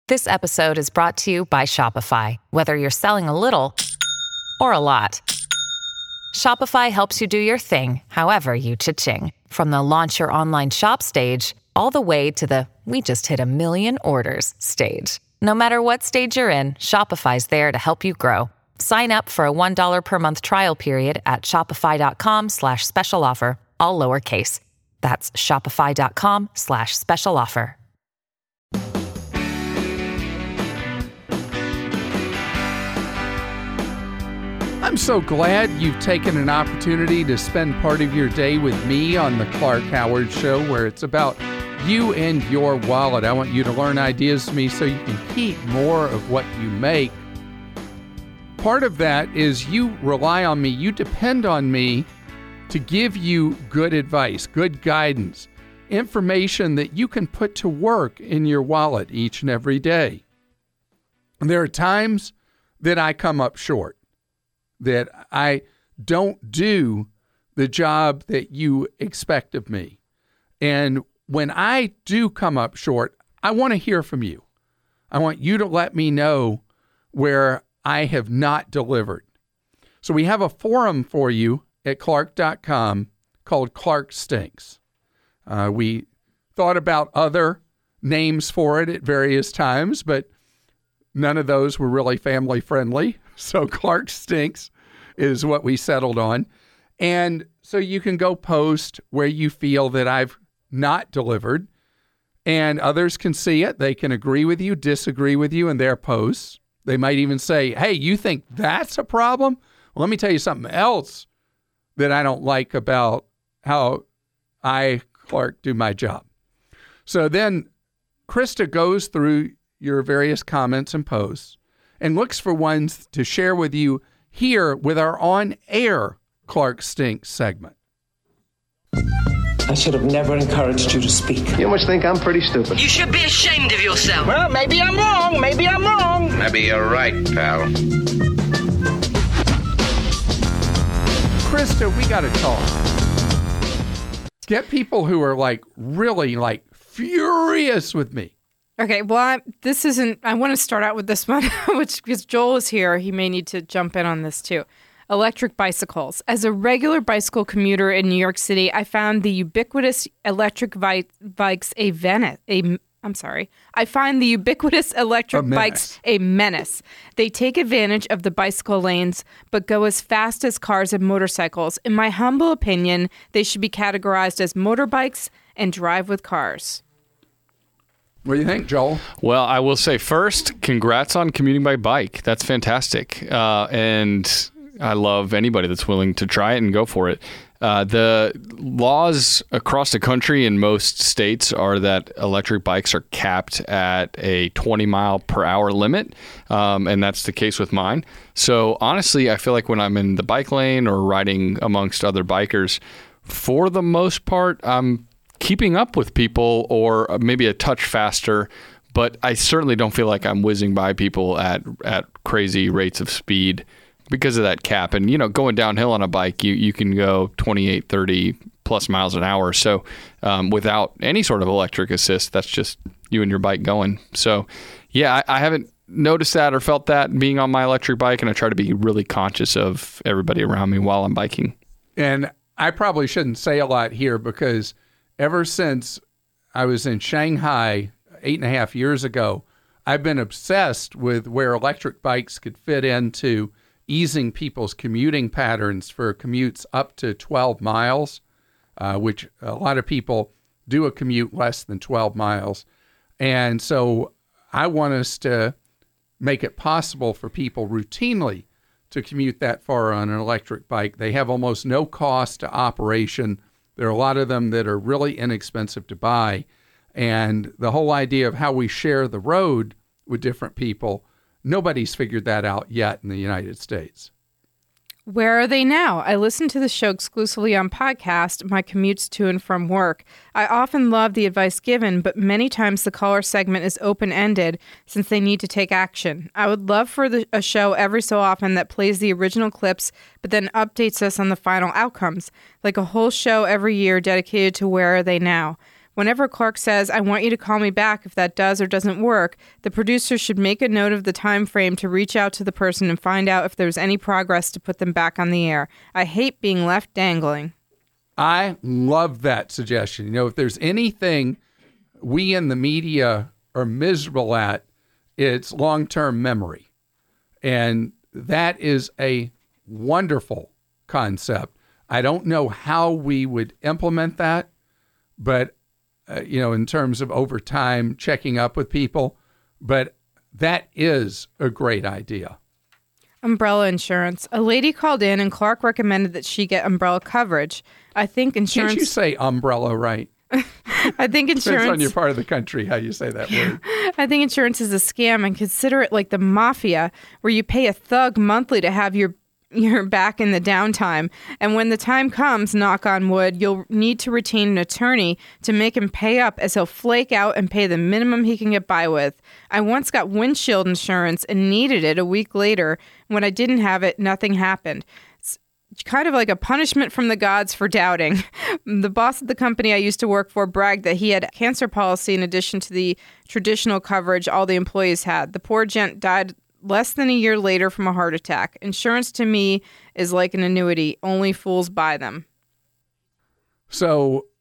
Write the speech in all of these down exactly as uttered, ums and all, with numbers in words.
This episode is brought to you by Shopify. Whether you're selling a little or a lot, Shopify helps you do your thing, however you cha-ching. From the launch your online shop stage, all the way to the we just hit a million orders stage. No matter what stage you're in, Shopify's there to help you grow. Sign up for a one dollar per month trial period at shopify.com slash special offer, all lowercase. That's shopify.com slash special offer. I'm so glad you've taken an opportunity to spend part of your day with me on the Clark Howard Show, where it's about you and your wallet. I want you to learn ideas from me so you can keep more of what you make. Part of that is you rely on me, you depend on me to give you good advice, good guidance, information that you can put to work in your wallet each and every day. And there are times that I come up short, that I don't do the job that you expect of me. And when I do come up short, I want to hear from you. I want you to let me know where I have not delivered. So we have a forum for you at clark dot com called Clark Stinks. Uh, we thought about other names for it at various times, but none of those were really family friendly. So Clark Stinks is what we settled on. And so you can go post where you feel that I've not delivered, and others can see it. They can agree with you, disagree with you in their posts. They might even say, hey, you think that's a problem? Well, let me tell you something else that I don't like about how I, Clark, do my job. So then Krista goes through your various comments and posts and looks for ones to share with you here with our on-air Clark Stinks segment. I should have never encouraged you to speak. You must think I'm pretty stupid. You should be ashamed of yourself. Well, maybe I'm wrong. Maybe I'm wrong. Maybe you're right, pal. Krista, we got to talk. Get people who are like really like furious with me. Okay, well, I, this isn't, I want to start out with this one, which because Joel is here, he may need to jump in on this too. Electric bicycles. As a regular bicycle commuter in New York City, I found the ubiquitous electric vi- bikes a menace. A, I'm sorry. I find the ubiquitous electric a bikes a menace. They take advantage of the bicycle lanes, but go as fast as cars and motorcycles. In my humble opinion, they should be categorized as motorbikes and drive with cars. What do you think, Joel? Well, I will say first, congrats on commuting by bike. That's fantastic. Uh, and I love anybody that's willing to try it and go for it. Uh, the laws across the country in most states are that electric bikes are capped at a twenty mile per hour limit. Um, and that's the case with mine. So honestly, I feel like when I'm in the bike lane or riding amongst other bikers, for the most part, I'm keeping up with people or maybe a touch faster, but I certainly don't feel like I'm whizzing by people at, at crazy rates of speed because of that cap. And, you know, going downhill on a bike, you, you can go twenty-eight, thirty plus miles an hour. So um, without any sort of electric assist, that's just you and your bike going. So, yeah, I, I haven't noticed that or felt that being on my electric bike, and I try to be really conscious of everybody around me while I'm biking. And I probably shouldn't say a lot here because ever since I was in Shanghai eight and a half years ago, I've been obsessed with where electric bikes could fit into easing people's commuting patterns for commutes up to twelve miles, uh, which a lot of people do a commute less than twelve miles. And so I want us to make it possible for people routinely to commute that far on an electric bike. They have almost no cost to operation. There are a lot of them that are really inexpensive to buy. And the whole idea of how we share the road with different people, nobody's figured that out yet in the United States. Where are they now? I listen to the show exclusively on podcast, my commutes to and from work. I often love the advice given, but many times the caller segment is open-ended since they need to take action. I would love for the, a show every so often that plays the original clips, but then updates us on the final outcomes, like a whole show every year dedicated to where are they now. Whenever Clark says, I want you to call me back if that does or doesn't work, the producer should make a note of the time frame to reach out to the person and find out if there's any progress to put them back on the air. I hate being left dangling. I love that suggestion. You know, if there's anything we in the media are miserable at, it's long-term memory. And that is a wonderful concept. I don't know how we would implement that, but, uh, you know, in terms of over time checking up with people, but that is a great idea. Umbrella insurance. A lady called in and Clark recommended that she get umbrella coverage. I think insurance... Can't you say umbrella right? I think insurance... Depends on your part of the country how you say that word. I think insurance is a scam and consider it like the mafia where you pay a thug monthly to have your your back in the downtime. And when the time comes, knock on wood, you'll need to retain an attorney to make him pay up as he'll flake out and pay the minimum he can get by with. I once got windshield insurance and needed it a week later. When I didn't have it, nothing happened. Kind of like a punishment from the gods for doubting. The boss of the company I used to work for bragged that he had a cancer policy in addition to the traditional coverage all the employees had. The poor gent died less than a year later from a heart attack. Insurance to me is like an annuity. Only fools buy them. So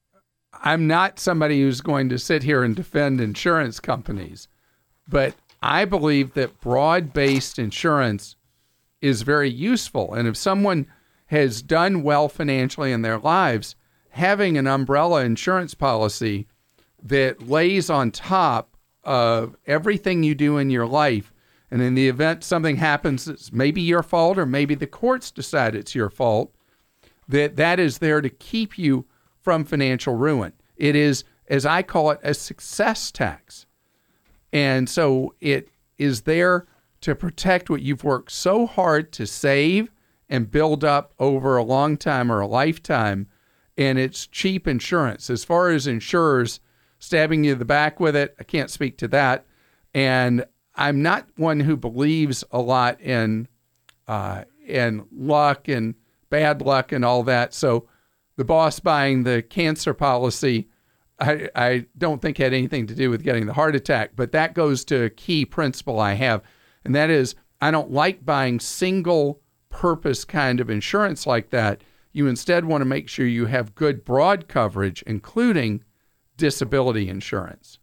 I'm not somebody who's going to sit here and defend insurance companies, but I believe that broad-based insurance is very useful. And if someone has done well financially in their lives, having an umbrella insurance policy that lays on top of everything you do in your life, and in the event something happens that's maybe your fault or maybe the courts decide it's your fault, that that is there to keep you from financial ruin. It is, as I call it, a success tax. And so it is there to protect what you've worked so hard to save and build up over a long time or a lifetime, and it's cheap insurance. As far as insurers stabbing you in the back with it, I can't speak to that. And I'm not one who believes a lot in uh, in luck and bad luck and all that. So the boss buying the cancer policy, I, I don't think had anything to do with getting the heart attack, but that goes to a key principle I have. And that is, I don't like buying single purpose kind of insurance like that. You instead want to make sure you have good broad coverage, including disability insurance.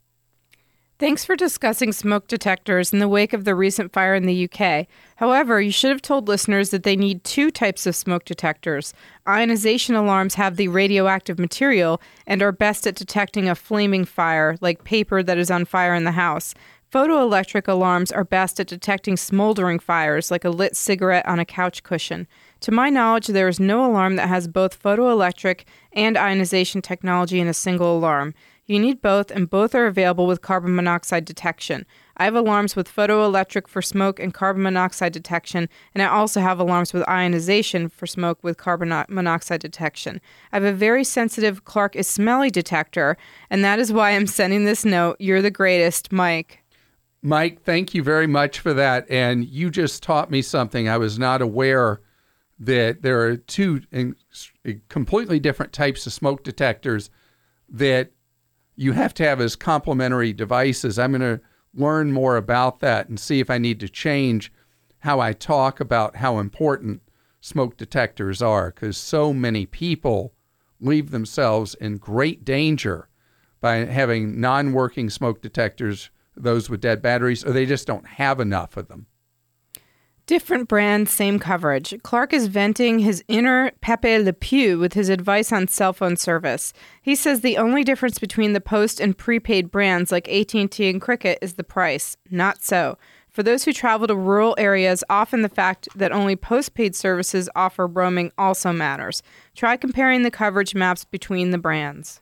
Thanks for discussing smoke detectors in the wake of the recent fire in the U K. However, you should have told listeners that they need two types of smoke detectors. Ionization alarms have the radioactive material and are best at detecting a flaming fire, like paper that is on fire in the house. Photoelectric alarms are best at detecting smoldering fires, like a lit cigarette on a couch cushion. To my knowledge, there is no alarm that has both photoelectric and ionization technology in a single alarm. You need both, and both are available with carbon monoxide detection. I have alarms with photoelectric for smoke and carbon monoxide detection, and I also have alarms with ionization for smoke with carbon monoxide detection. I have a very sensitive Clark is smelly detector, and that is why I'm sending this note. You're the greatest, Mike. Mike, thank you very much for that. And you just taught me something. I was not aware that there are two completely different types of smoke detectors that you have to have as complementary devices. I'm going to learn more about that and see if I need to change how I talk about how important smoke detectors are, because so many people leave themselves in great danger by having non-working smoke detectors, those with dead batteries, or they just don't have enough of them. Different brand, same coverage. Clark is venting his inner Pepe Le Pew with his advice on cell phone service. He says the only difference between the post and prepaid brands like A T and T and Cricket is the price. Not so. For those who travel to rural areas, often the fact that only postpaid services offer roaming also matters. Try comparing the coverage maps between the brands.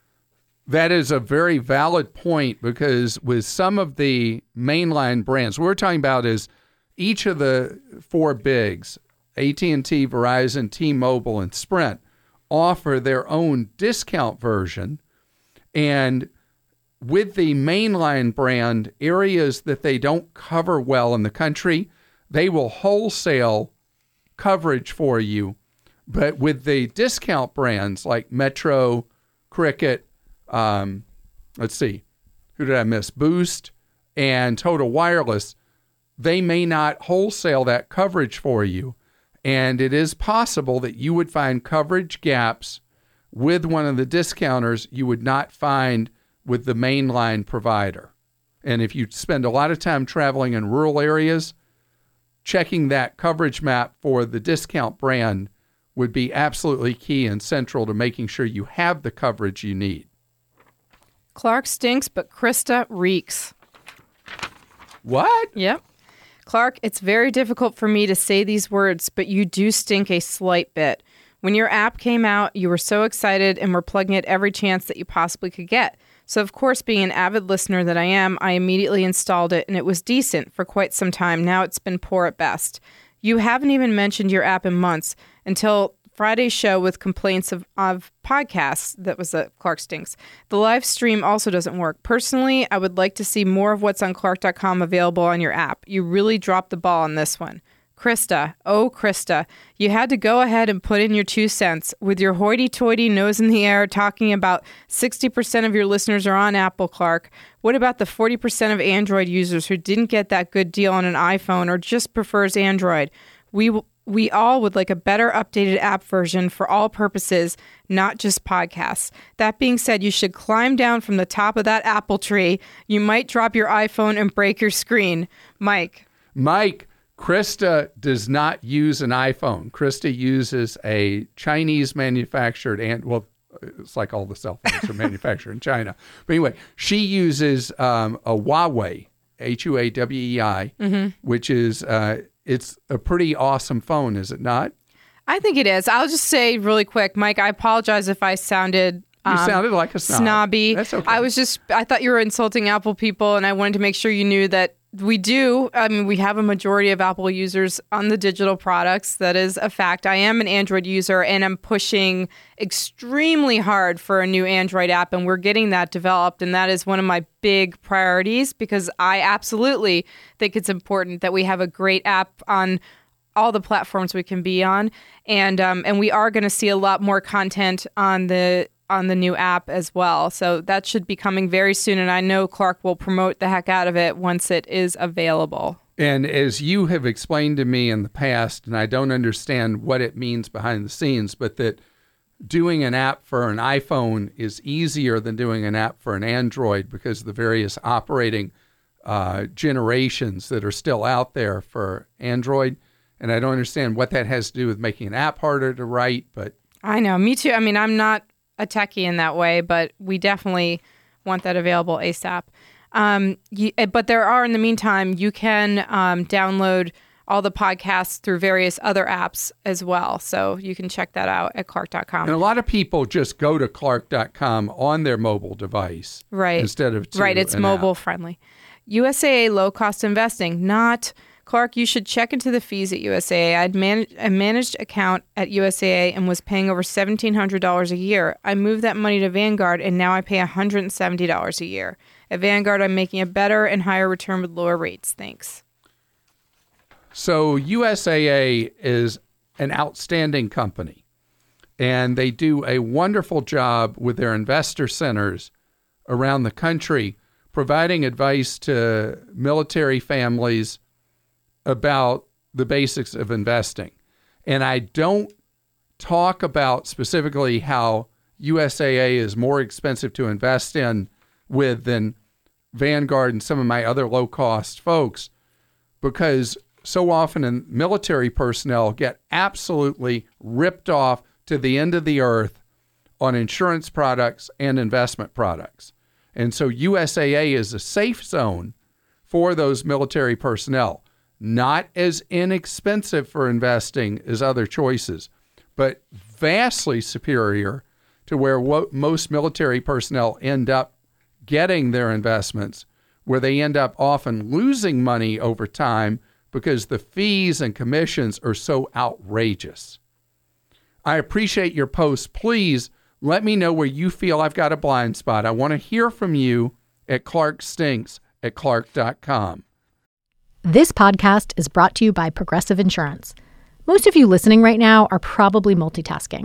That is a very valid point, because with some of the mainline brands, what we're talking about is each of the four bigs, A T and T, Verizon, T-Mobile, and Sprint, offer their own discount version. And with the mainline brand, areas that they don't cover well in the country, they will wholesale coverage for you. But with the discount brands like Metro, Cricket, um, let's see, who did I miss? Boost and Total Wireless, they may not wholesale that coverage for you. And it is possible that you would find coverage gaps with one of the discounters you would not find with the mainline provider. And if you spend a lot of time traveling in rural areas, checking that coverage map for the discount brand would be absolutely key and central to making sure you have the coverage you need. Clark stinks, but Krista reeks. What? Yep. Clark, it's very difficult for me to say these words, but you do stink a slight bit. When your app came out, you were so excited and were plugging it every chance that you possibly could get. So, of course, being an avid listener that I am, I immediately installed it, and it was decent for quite some time. Now it's been poor at best. You haven't even mentioned your app in months until Friday's show with complaints of, of podcasts. That was the Clark Stinks. The live stream also doesn't work. Personally, I would like to see more of what's on Clark dot com available on your app. You really dropped the ball on this one. Krista, oh Krista, you had to go ahead and put in your two cents with your hoity-toity nose in the air talking about sixty percent of your listeners are on Apple, Clark. What about the forty percent of Android users who didn't get that good deal on an iPhone or just prefers Android? We we all would like a better updated app version for all purposes, not just podcasts. That being said, you should climb down from the top of that apple tree. You might drop your iPhone and break your screen. Mike. Mike. Krista does not use an iPhone. Krista uses a Chinese manufactured, and well, it's like all the cell phones are manufactured in China. But anyway, she uses um, a Huawei, H U A W E I, mm-hmm. which is, uh, it's a pretty awesome phone, is it not? I think it is. I'll just say really quick, Mike, I apologize if I sounded... You um, sounded like a snob. Snobby. That's okay. I was just, I thought you were insulting Apple people, and I wanted to make sure you knew that we do. I mean, we have a majority of Apple users on the digital products. That is a fact. I am an Android user, and I'm pushing extremely hard for a new Android app, and we're getting that developed. And that is one of my big priorities because I absolutely think it's important that we have a great app on all the platforms we can be on. And um, and we are going to see a lot more content on the on the new app as well. So that should be coming very soon. And I know Clark will promote the heck out of it once it is available. And as you have explained to me in the past, and I don't understand what it means behind the scenes, but that doing an app for an iPhone is easier than doing an app for an Android because of the various operating uh, generations that are still out there for Android. And I don't understand what that has to do with making an app harder to write, but... I know, me too. I mean, I'm not a techie in that way, but we definitely want that available ASAP. Um, you, but there are, in the meantime, you can um, download all the podcasts through various other apps as well. So you can check that out at Clark dot com. And a lot of people just go to Clark dot com on their mobile device. Right. Instead of to Right, it's mobile app. friendly. U S A A low-cost investing, not... Clark, you should check into the fees at U S A A. I had man- a managed account at U S A A and was paying over seventeen hundred dollars a year. I moved that money to Vanguard, and now I pay one hundred seventy dollars a year. At Vanguard, I'm making a better and higher return with lower rates. Thanks. So U S A A is an outstanding company, and they do a wonderful job with their investor centers around the country, providing advice to military families about the basics of investing. And I don't talk about specifically how U S A A is more expensive to invest in with than Vanguard and some of my other low-cost folks, because so often in military personnel get absolutely ripped off to the end of the earth on insurance products and investment products. And so U S A A is a safe zone for those military personnel. Not as inexpensive for investing as other choices, but vastly superior to where what most military personnel end up getting their investments, where they end up often losing money over time because the fees and commissions are so outrageous. I appreciate your posts. Please let me know where you feel I've got a blind spot. I want to hear from you at Clark Stinks at Clark dot com. This podcast is brought to you by Progressive Insurance. Most of you listening right now are probably multitasking.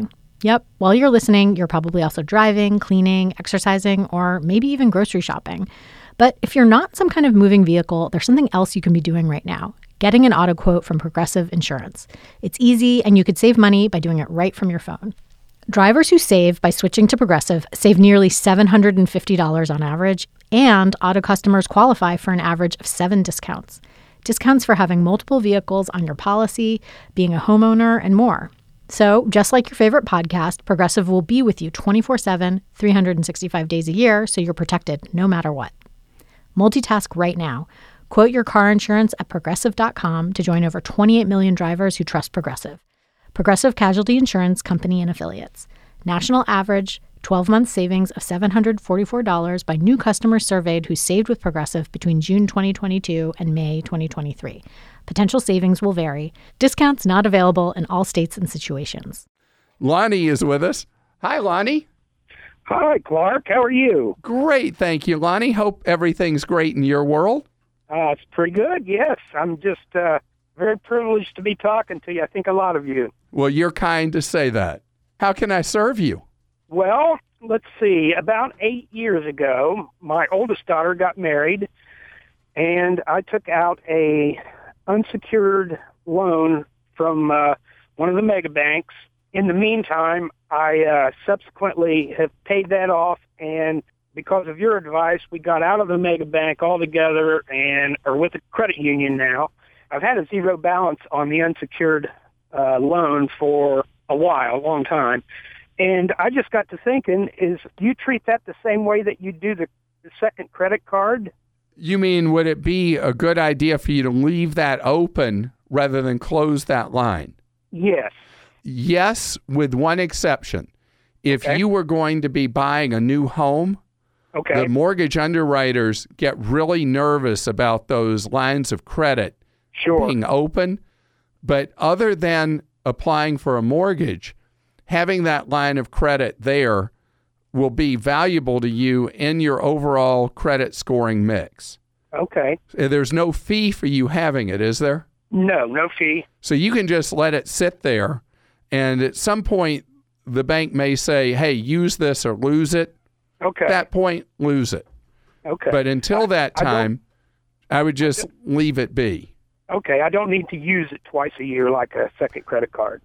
Yep, while you're listening, you're probably also driving, cleaning, exercising, or maybe even grocery shopping. But if you're not some kind of moving vehicle, there's something else you can be doing right now. Getting an auto quote from Progressive Insurance. It's easy, and you could save money by doing it right from your phone. Drivers who save by switching to Progressive save nearly seven hundred fifty dollars on average, and auto customers qualify for an average of seven discounts. Discounts for having multiple vehicles on your policy, being a homeowner, and more. So, just like your favorite podcast, Progressive will be with you twenty-four seven, three hundred sixty-five days a year, so you're protected no matter what. Multitask right now. Quote your car insurance at Progressive dot com to join over twenty-eight million drivers who trust Progressive. Progressive Casualty Insurance Company and Affiliates. National average twelve-month savings of seven hundred forty-four dollars by new customers surveyed who saved with Progressive between June twenty twenty-two and May twenty twenty-three. Potential savings will vary. Discounts not available in all states and situations. Lonnie is with us. Hi, Lonnie. Hi, Clark. How are you? Great, thank you, Lonnie. Hope everything's great in your world. Uh, it's pretty good, yes. I'm just uh, very privileged to be talking to you. I think a lot of you. Well, you're kind to say that. How can I serve you? Well, let's see. About eight years ago, my oldest daughter got married, and I took out a unsecured loan from uh, one of the mega banks. In the meantime, I uh, subsequently have paid that off, and because of your advice, we got out of the mega bank altogether and are with a credit union now. I've had a zero balance on the unsecured uh, loan for a while, a long time. And I just got to thinking, is do you treat that the same way that you do the, the second credit card? You mean, would it be a good idea for you to leave that open rather than close that line? Yes. Yes, with one exception. If Okay. you were going to be buying a new home, Okay. the mortgage underwriters get really nervous about those lines of credit Sure. being open. But other than applying for a mortgage, having that line of credit there will be valuable to you in your overall credit scoring mix. Okay. There's no fee for you having it, is there? No, no fee. So you can just let it sit there, and at some point, the bank may say, hey, use this or lose it. Okay. At that point, lose it. Okay. But until that I- I don't- time, I, would just leave it be. Okay, I don't need to use it twice a year like a second credit card.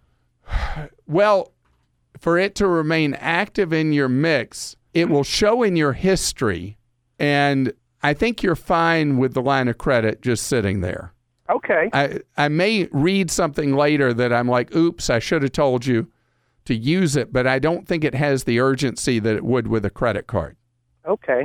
Well, for it to remain active in your mix, it will show in your history, and I think you're fine with the line of credit just sitting there. Okay. I, I may read something later that I'm like, oops, I should have told you to use it, but I don't think it has the urgency that it would with a credit card. Okay.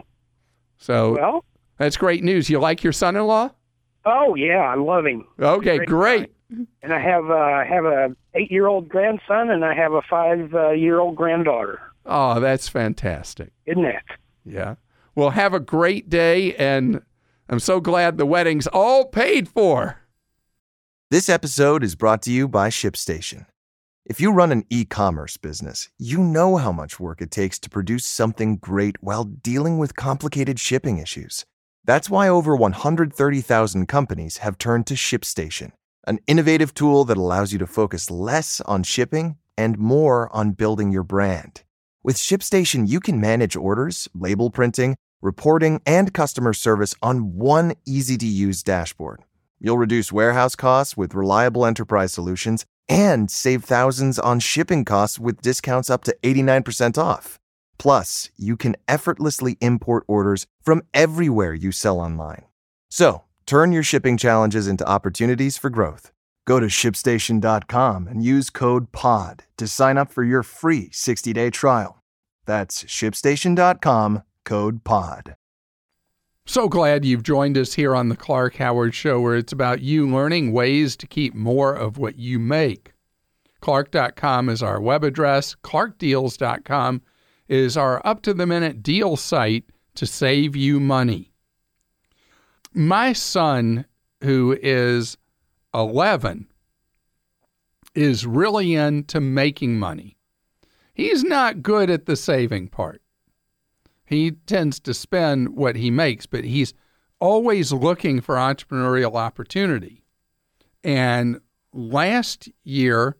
So Well, that's great news. You like your son-in-law? oh yeah, I love him. Okay, Great great. And I have uh, I have a eight-year-old grandson and I have a five-year-old granddaughter. Oh, that's fantastic. Isn't it? Yeah. Well, have a great day, and I'm so glad the wedding's all paid for. This episode is brought to you by ShipStation. If you run an e-commerce business, you know how much work it takes to produce something great while dealing with complicated shipping issues. That's why over one hundred thirty thousand companies have turned to ShipStation, an innovative tool that allows you to focus less on shipping and more on building your brand. With ShipStation, you can manage orders, label printing, reporting, and customer service on one easy-to-use dashboard. You'll reduce warehouse costs with reliable enterprise solutions and save thousands on shipping costs with discounts up to eighty-nine percent off. Plus, you can effortlessly import orders from everywhere you sell online. So, turn your shipping challenges into opportunities for growth. Go to ship station dot com and use code P O D to sign up for your free sixty-day trial. That's ship station dot com, code P O D. So glad you've joined us here on the Clark Howard Show, where it's about you learning ways to keep more of what you make. Clark dot com is our web address. Clark Deals dot com is our up-to-the-minute deal site to save you money. My son, who is eleven, is really into making money. He's not good at the saving part. He tends to spend what he makes, but he's always looking for entrepreneurial opportunity. And last year,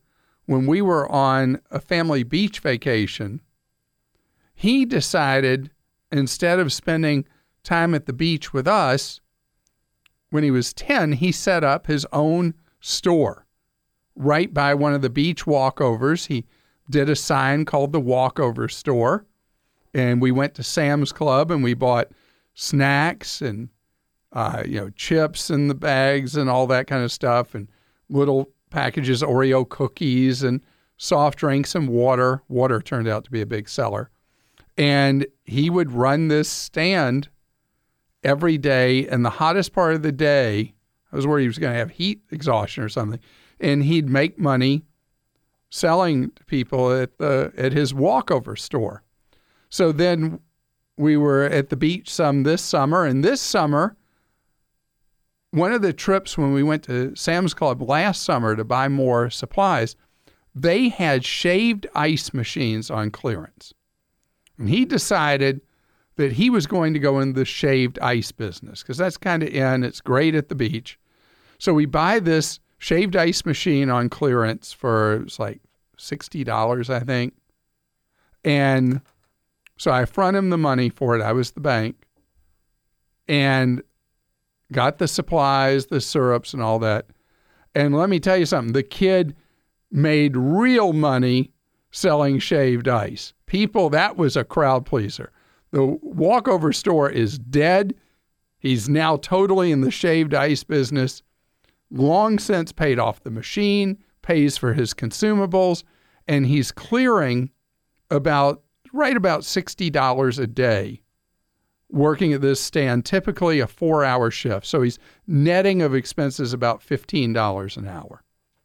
when we were on a family beach vacation, he decided instead of spending time at the beach with us, when he was ten, he set up his own store right by one of the beach walkovers. He did a sign called the Walkover Store, and we went to Sam's Club and we bought snacks and uh, you know chips in the bags and all that kind of stuff, and little packages of Oreo cookies and soft drinks and water. Water turned out to be a big seller. And he would run this stand every day, and the hottest part of the day, I was worried he was going to have heat exhaustion or something, and he'd make money selling to people at the at his walkover store. So then we were at the beach some this summer, and this summer, one of the trips when we went to Sam's Club last summer to buy more supplies, they had shaved ice machines on clearance. And he decided that he was going to go into the shaved ice business because that's kind of in. It's great at the beach. So we buy this shaved ice machine on clearance for, it was like sixty dollars, I think. And so I front him the money for it. I was the bank. And got the supplies, the syrups, and all that. And let me tell you something. The kid made real money selling shaved ice. People, that was a crowd pleaser. The walkover store is dead. He's now totally in the shaved ice business. Long since paid off the machine, pays for his consumables, and he's clearing about, right about sixty dollars a day working at this stand, typically a four-hour shift. So he's netting of expenses about fifteen dollars an hour.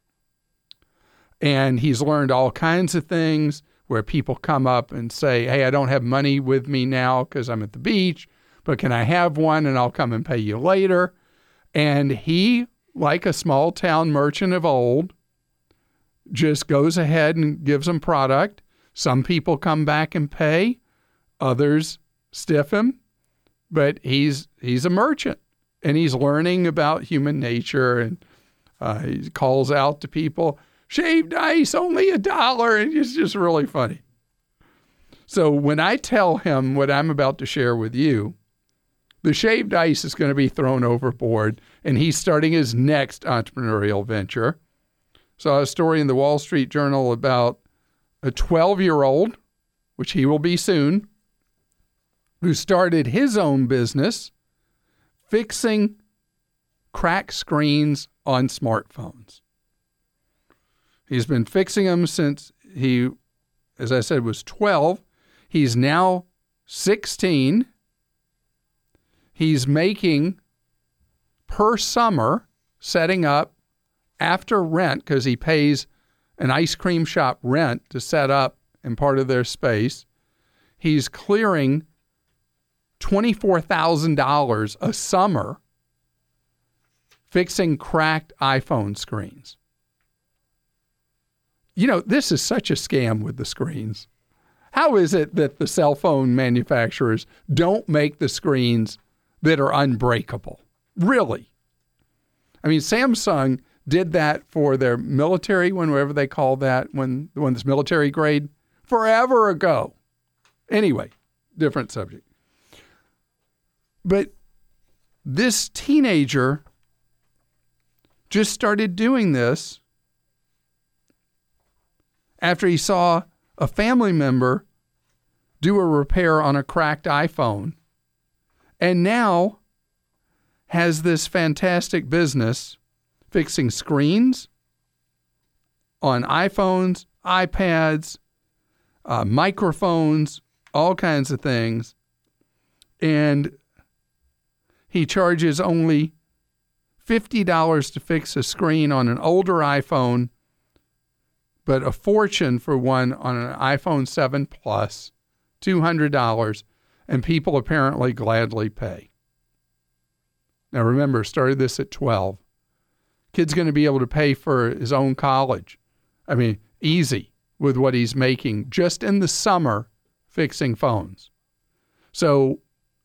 And he's learned all kinds of things where people come up and say, hey, I don't have money with me now because I'm at the beach, but can I have one and I'll come and pay you later? And he, like a small town merchant of old, just goes ahead and gives them product. Some people come back and pay. Others stiff him. But he's he's a merchant, and he's learning about human nature, and uh, he calls out to people, shaved ice, only a dollar, and it's just really funny. So when I tell him what I'm about to share with you, the shaved ice is going to be thrown overboard, and he's starting his next entrepreneurial venture. Saw a story in the Wall Street Journal about a twelve-year-old, which he will be soon, who started his own business fixing cracked screens on smartphones. He's been fixing them since he, as I said, was twelve. He's now sixteen. He's making per summer, setting up after rent, because he pays an ice cream shop rent to set up in part of their space. He's clearing twenty-four thousand dollars a summer fixing cracked iPhone screens. You know, this is such a scam with the screens. How is it that the cell phone manufacturers don't make the screens that are unbreakable? Really? I mean, Samsung did that for their military, whenever they call that, when the one that's military grade, forever ago. Anyway, different subject. But this teenager just started doing this after he saw a family member do a repair on a cracked iPhone, and now has this fantastic business fixing screens on iPhones, iPads, uh, microphones, all kinds of things. And he charges only fifty dollars to fix a screen on an older iPhone, but a fortune for one on an iPhone seven Plus, two hundred dollars, and people apparently gladly pay. Now remember, started this at twelve. Kid's going to be able to pay for his own college. I mean, easy with what he's making just in the summer fixing phones. So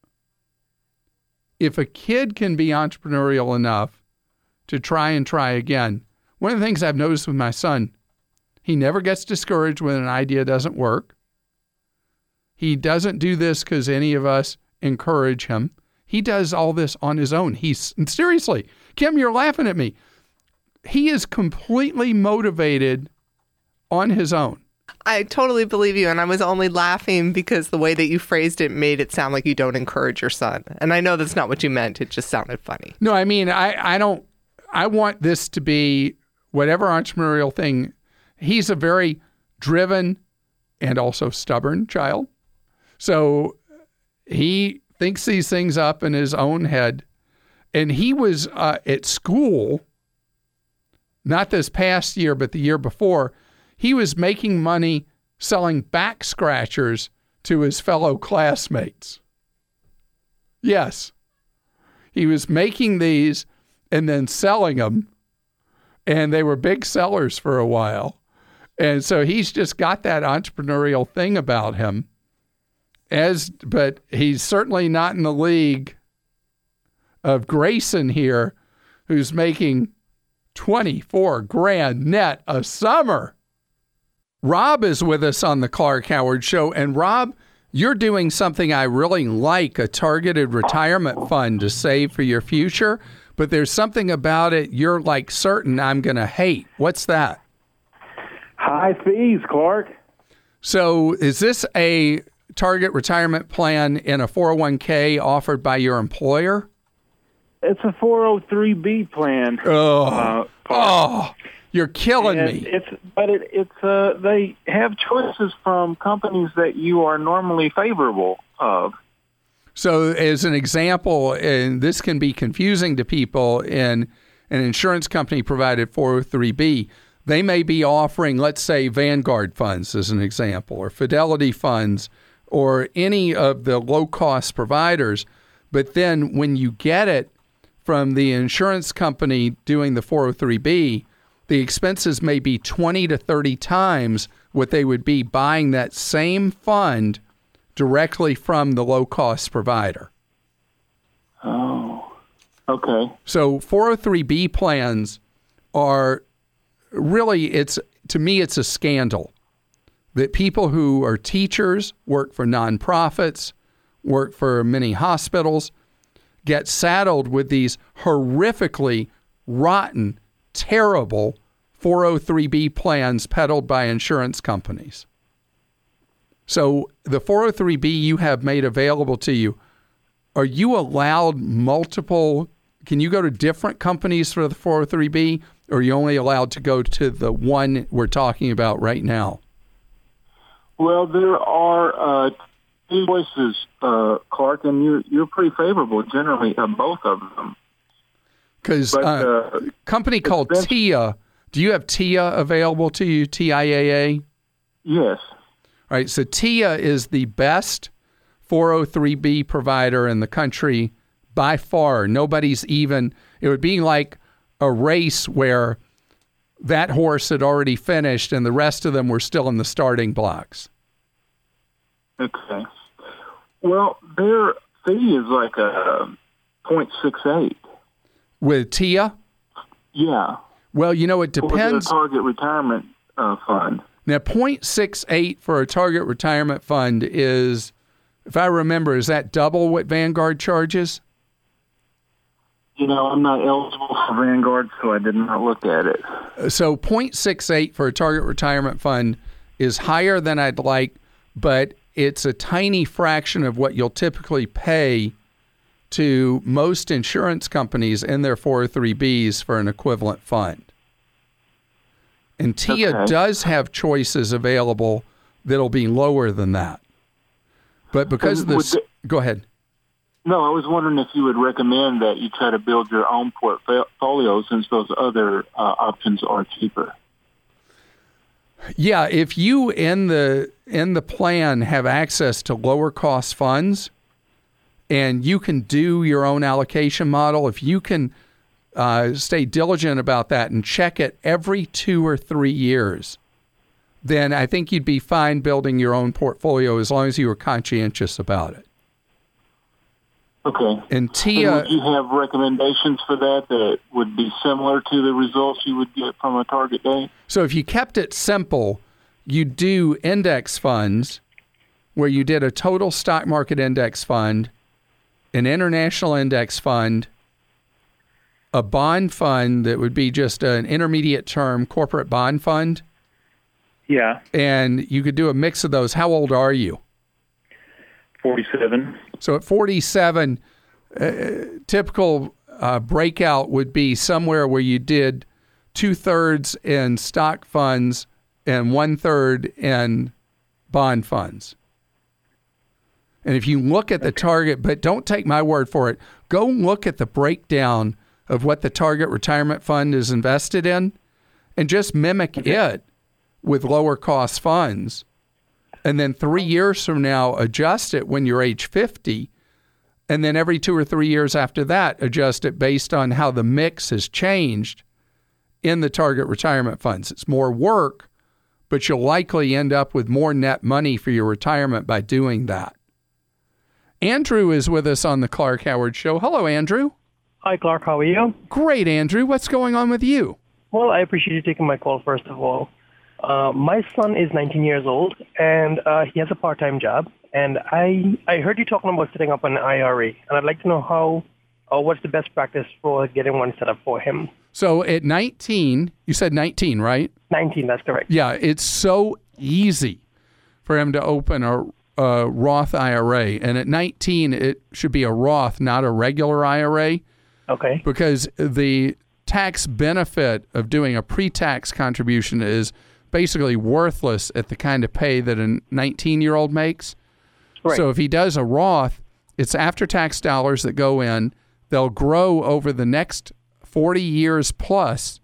if a kid can be entrepreneurial enough to try and try again, one of the things I've noticed with my son, He never gets discouraged when an idea doesn't work. He doesn't do this because any of us encourage him. He does all this on his own. He's seriously, Kim, you're laughing at me. He is completely motivated on his own. I totally believe you, and I was only laughing because the way that you phrased it made it sound like you don't encourage your son. And I know that's not what you meant. It just sounded funny. No, I mean, I, I don't, I want this to be whatever entrepreneurial thing. He's a very driven and also stubborn child. So he thinks these things up in his own head. And he was uh, at school, not this past year, but the year before, he was making money selling back scratchers to his fellow classmates. Yes. He was making these and then selling them, and they were big sellers for a while. And so he's just got that entrepreneurial thing about him. As, but he's certainly not in the league of Grayson here, who's making twenty-four grand net a summer. Rob is with us on the Clark Howard Show. And Rob, you're doing something I really like, a targeted retirement fund to save for your future. But there's something about it you're like certain I'm going to hate. What's that? High fees, Clark. So is this a target retirement plan in a four oh one k offered by your employer? It's a four oh three B plan. Oh, uh, oh you're killing and me. It's but it, it's uh, they have choices from companies that you are normally favorable of. So, as an example, and this can be confusing to people, in an insurance company provided four oh three B, they may be offering, let's say, Vanguard funds as an example, or Fidelity funds, or any of the low-cost providers. But then when you get it from the insurance company doing the four oh three B, the expenses may be twenty to thirty times what they would be buying that same fund directly from the low-cost provider. Oh, okay. So four oh three B plans are really, it's to me, it's a scandal that people who are teachers, work for nonprofits, work for many hospitals, get saddled with these horrifically rotten, terrible four oh three B plans peddled by insurance companies. So the four oh three B you have made available to you, are you allowed multiple, can you go to different companies for the four oh three B, or are you only allowed to go to the one we're talking about right now? Well, there are uh, two choices, uh, Clark, and you're, you're pretty favorable generally of both of them. Because a uh, uh, company called been, T I A, do you have T I A available to you, T I A A? Yes. All right, so T I A is the best four oh three B provider in the country by far. Nobody's even, it would be like a race where that horse had already finished and the rest of them were still in the starting blocks. Okay. Well, their fee is like a point six eight. With T I A? Yeah. Well, you know, it depends. For the target retirement uh, fund. Now, point six eight for a target retirement fund is, if I remember, is that double what Vanguard charges? You know, I'm not eligible for Vanguard, so I did not look at it. So point six eight for a target retirement fund is higher than I'd like, but it's a tiny fraction of what you'll typically pay to most insurance companies in their four oh three Bs for an equivalent fund. And T I A okay. does have choices available that'll be lower than that. But because of this, the, go ahead. No, I was wondering if you would recommend that you try to build your own portfolio since those other uh, options are cheaper. Yeah, if you in the in the plan have access to lower cost funds and you can do your own allocation model, if you can uh, stay diligent about that and check it every two or three years, then I think you'd be fine building your own portfolio as long as you were conscientious about it. Okay. And Tia, and would you have recommendations for that that would be similar to the results you would get from a target date? So if you kept it simple, you do index funds where you did a total stock market index fund, an international index fund, a bond fund that would be just an intermediate term corporate bond fund. Yeah. And you could do a mix of those. How old are you? forty-seven. So at forty-seven, uh, typical uh, breakout would be somewhere where you did two-thirds in stock funds and one-third in bond funds. And if you look at the target, but don't take my word for it, go look at the breakdown of what the target retirement fund is invested in and just mimic okay. it with lower cost funds. And then three years from now, adjust it when you're age fifty. And then every two or three years after that, adjust it based on how the mix has changed in the target retirement funds. It's more work, but you'll likely end up with more net money for your retirement by doing that. Andrew is with us on the Clark Howard Show. Hello, Andrew. Hi, Clark. How are you? Great, Andrew. What's going on with you? Well, I appreciate you taking my call, first of all. Uh, my son is nineteen years old, and uh, he has a part-time job. And I I heard you talking about setting up an I R A, and I'd like to know how or what's the best practice for getting one set up for him. So at nineteen, you said nineteen, right? nineteen, that's correct. Yeah, it's so easy for him to open a, a Roth I R A. And at nineteen, it should be a Roth, not a regular I R A. Okay. Because the tax benefit of doing a pre-tax contribution is basically worthless at the kind of pay that a nineteen-year-old makes. Right. So if he does a Roth, it's after-tax dollars that go in. They'll grow over the next forty years plus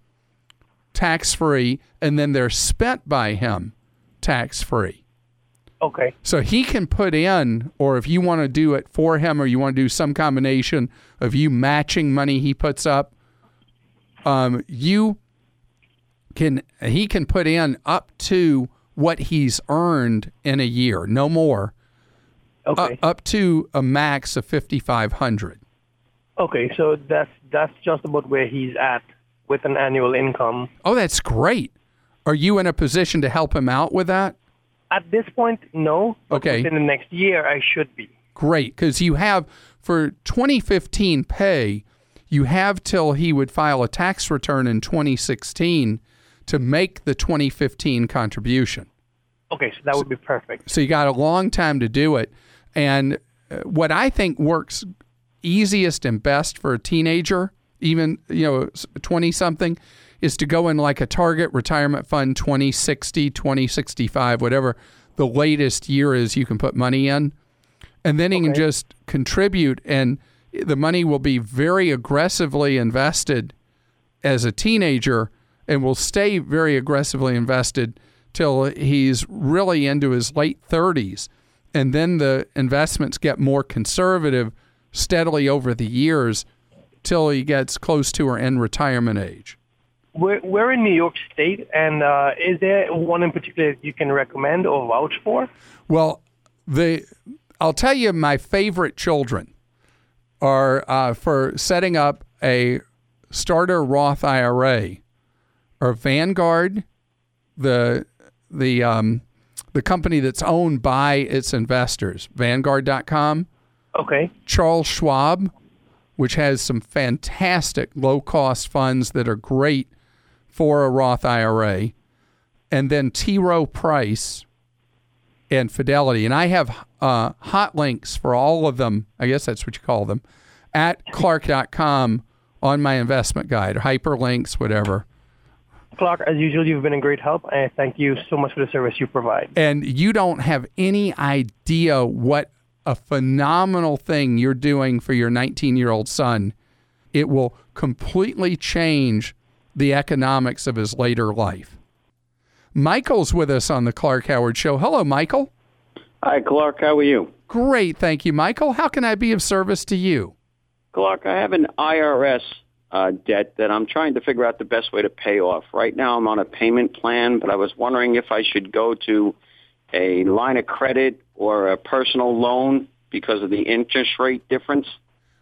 tax-free, and then they're spent by him tax-free. Okay. So he can put in, or if you want to do it for him or you want to do some combination of you matching money he puts up, um, you can he can put in up to what he's earned in a year, no more. Okay. Uh, up to a max of fifty-five hundred. Okay, so that's that's just about where he's at with an annual income. Oh, that's great. Are you in a position to help him out with that? At this point, no. But okay. Within the next year, I should be. Great, because you have, for twenty fifteen pay, you have till he would file a tax return in twenty sixteen to make the twenty fifteen contribution. Okay, so that would be perfect. So you got a long time to do it. And what I think works easiest and best for a teenager, even, you know, twenty-something, is to go in like a target retirement fund twenty sixty, twenty sixty-five, whatever the latest year is you can put money in. And then he okay. can just contribute, and the money will be very aggressively invested as a teenager and will stay very aggressively invested till he's really into his late thirties. And then the investments get more conservative steadily over the years till he gets close to or in retirement age. We're, we're in New York State, and uh, is there one in particular you can recommend or vouch for? Well, the I'll tell you my favorite children are uh, for setting up a starter Roth I R A are Vanguard, the the um, the company that's owned by its investors, Vanguard dot com. Okay. Charles Schwab, which has some fantastic low-cost funds that are great for a Roth I R A, and then T. Rowe Price and Fidelity. And I have uh, hot links for all of them, I guess that's what you call them, at Clark dot com on my investment guide, hyperlinks, whatever. Clark, as usual, you've been a great help, and thank you so much for the service you provide. And you don't have any idea what a phenomenal thing you're doing for your nineteen-year-old son. It will completely change the economics of his later life. Michael's with us on the Clark Howard Show. Hello, Michael. Hi, Clark. How are you? Great, thank you, Michael. How can I be of service to you? Clark, I have an I R S uh, debt that I'm trying to figure out the best way to pay off. Right now I'm on a payment plan, but I was wondering if I should go to a line of credit or a personal loan because of the interest rate difference.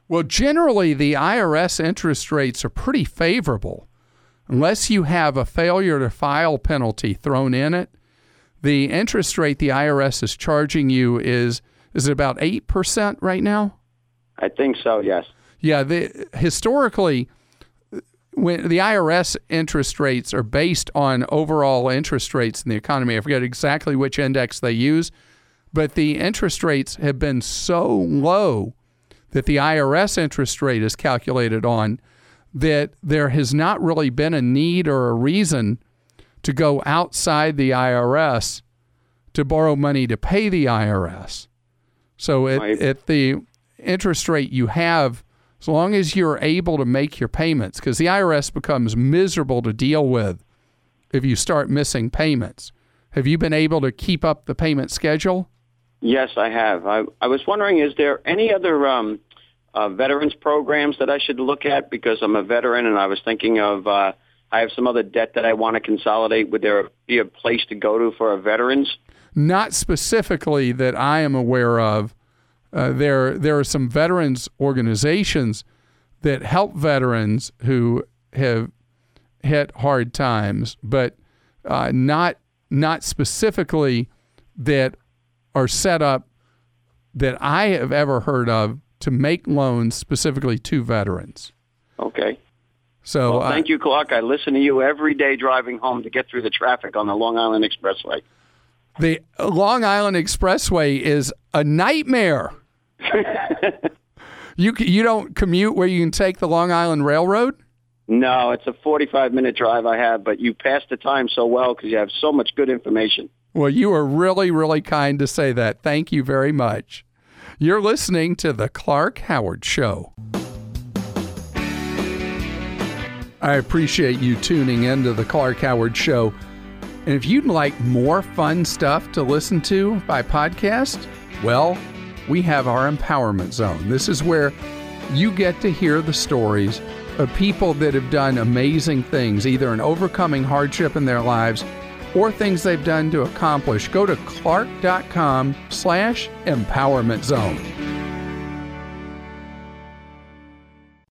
Well, generally, the I R S interest rates are pretty favorable. Unless you have a failure to file penalty thrown in it, the interest rate the I R S is charging you is, is it about eight percent right now? I think so, yes. Yeah, the, historically, when the I R S interest rates are based on overall interest rates in the economy. I forget exactly which index they use, but the interest rates have been so low that the I R S interest rate is calculated on that there has not really been a need or a reason to go outside the I R S to borrow money to pay the I R S. So at, at the interest rate you have, as long as you're able to make your payments, because the I R S becomes miserable to deal with if you start missing payments. Have you been able to keep up the payment schedule? Yes, I have. I, I was wondering, is there any other um, uh, veterans programs that I should look at? Because I'm a veteran, and I was thinking of, uh, I have some other debt that I want to consolidate. Would there be a place to go to for veterans? Not specifically that I am aware of. Uh, there, there are some veterans organizations that help veterans who have hit hard times, but uh, not not specifically that are set up that I have ever heard of to make loans specifically to veterans. Okay. So well, thank uh, you, Clark. I listen to you every day driving home to get through the traffic on the Long Island Expressway. The Long Island Expressway is a nightmare. you you don't commute where you can take the Long Island Railroad? No, it's a forty-five minute drive I have, but you pass the time so well because you have so much good information. Well, you are really, really kind to say that. Thank you very much. You're listening to The Clark Howard Show. I appreciate you tuning into The Clark Howard Show. And if you'd like more fun stuff to listen to by podcast, well, we have our Empowerment Zone. This is where you get to hear the stories of people that have done amazing things, either in overcoming hardship in their lives or things they've done to accomplish. Go to clark.com slash empowerment zone.